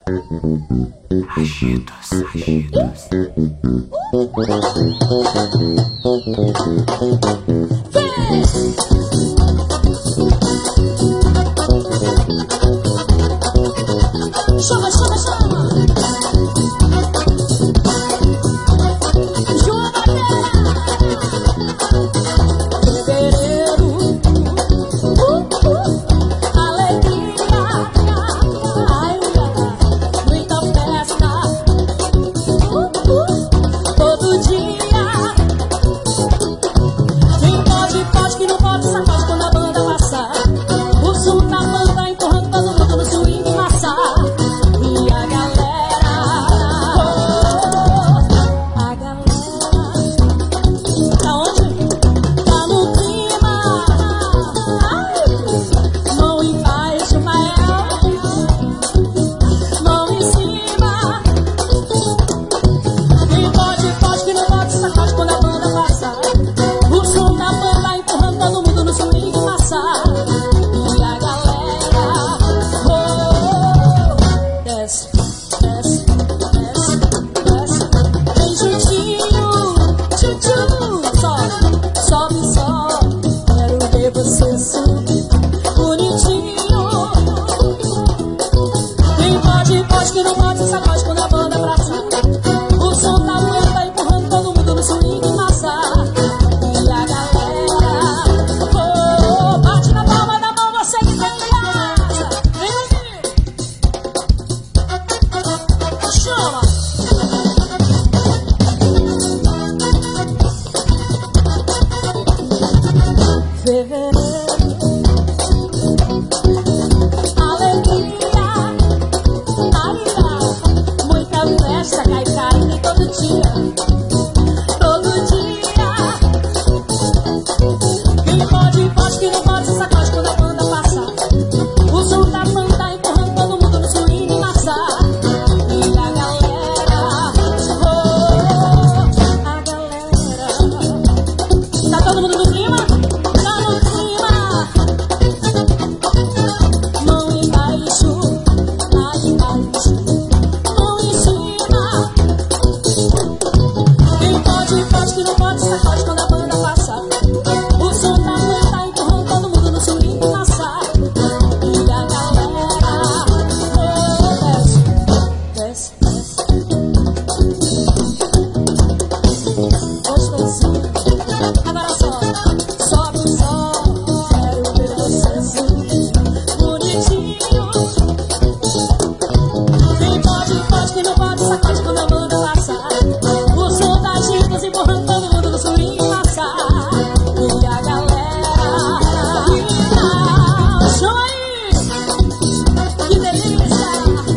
Agitos, agitos. Chama, chama, chama. João fevereiro, alegria, ai, muita festa, todo dia. Quem pode, que não pode, sacode quando a banda passar. O som da banda empurrando todo mundo no swing massa. E a galera, a galera, tá onde? Tá no clima. Ai, mão embaixo, mão em cima. Quem pode, que não pode, sacode quando a banda passar. O som da banda empurrando todo mundo no swing massa. E a galera, desce, desce, desce, desce. Vem juntinho, tchu-tchu. Sobe, sobe, sobe. Quero ver você subir bonitinho. Quem pode, que não pode, sacode quando a banda pra cima. O som da banda empurrando todo mundo no swing massa. E a galera, bate na palma da mão, você que tá em casa. Vem comigo. Chama. Fevereiro, alegria, alegria, muita festa, cai carne todo dia, todo dia. Quem pode, que não pode, sacode quando a banda passar. O som da banda empurrando todo mundo no swing massa. E a galera, a galera, tá todo mundo no clima? Tá no clima. Mão embaixo, lá embaixo, mão em cima. Quem pode, que não pode, sacode quando a banda passar. O som da banda empurrando todo mundo no swing massa. E a galera, desce, desce, desce. Gostosinho. Agora sobe, sobe, sobe. Quero ver você subir bonitinho. Quem pode, que não pode, sacode quando a banda passar. O som das gitas empurrando todo mundo no swing massa. E a galera, chama aí. Que delícia.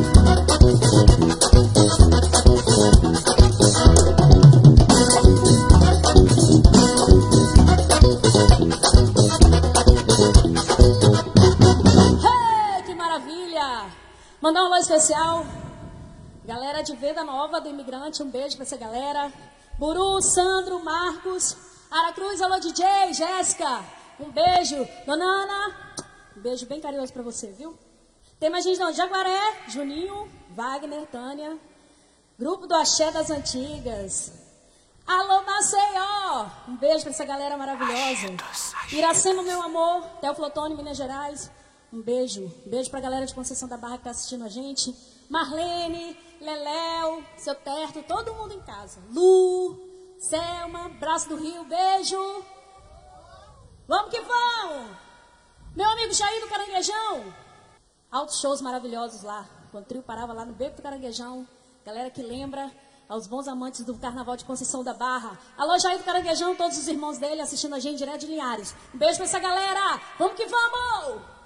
Hey, que maravilha! Mandar um alô especial. Galera de Venda Nova do Imigrante, um beijo pra essa galera. Buru, Sandro, Marcos, Aracruz, alô DJ, Jéssica, um beijo. Dona Ana, um beijo bem carinhoso pra você, viu? Tem mais gente não, Jaguaré, Juninho, Wagner, Tânia, Grupo do Axé das Antigas. Alô, Maceió, um beijo pra essa galera maravilhosa. Iracema, meu amor, Teoflotone, Minas Gerais, um beijo. Um beijo pra galera de Conceição da Barra que tá assistindo a gente. Marlene, Leléu, seu Terto, todo mundo em casa. Lu, Selma, Braço do Rio, beijo. Vamos que vamos. Meu amigo Jair do Caranguejão. Altos shows maravilhosos lá. Quando o trio parava lá no Beco do Caranguejão. Galera que lembra aos bons amantes do Carnaval de Conceição da Barra. Alô, Jair do Caranguejão, todos os irmãos dele assistindo a gente direto de Linhares. Um beijo pra essa galera. Vamos que vamos.